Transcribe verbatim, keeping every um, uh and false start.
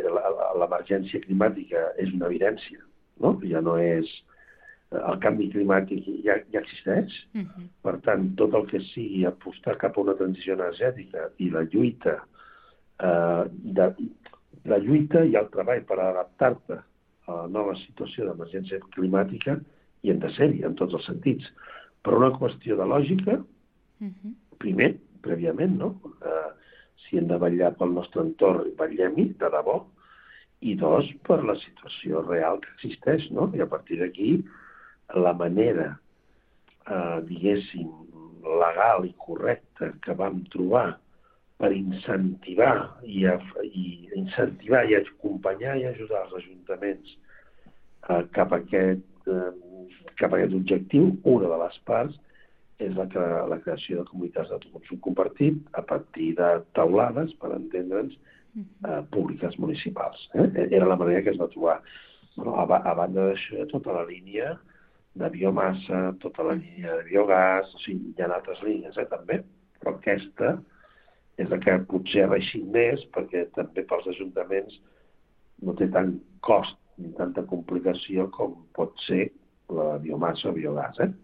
perquè l'emergència climàtica és una evidència, no? Ja no és... El canvi climàtic ja, ja existeix, uh-huh. Per tant, tot el que sigui apostar cap a una transició energètica i la lluita, eh, de, la lluita i el treball per adaptar-te a la nova situació d'emergència climàtica hi han de ser-hi, en tots els sentits. Per una qüestió de lògica, uh-huh. Primer, prèviament, no? Eh, si hem de vetllar pel nostre entorn, vetllem-hi, de debò, i dos, per la situació real que existeix, no? I a partir d'aquí, la manera, eh, diguéssim, legal i correcta que vam trobar per incentivar i, a, i incentivar i acompanyar i ajudar els ajuntaments eh, cap, a aquest, eh, cap a aquest objectiu, una de les parts és la, la creació de comunitats d'autoconsum compartit a partir de taulades, per entendre'ns, eh, públiques municipals. Eh? Era la manera que es va trobar. Però a, a banda d'això, tota la línia de biomassa, tota la línia de biogàs, o sigui, hi ha altres línies, eh, també, però aquesta és la que potser ha reixit més perquè també pels ajuntaments no té tant cost ni tanta complicació com pot ser la biomassa o biogàs, eh?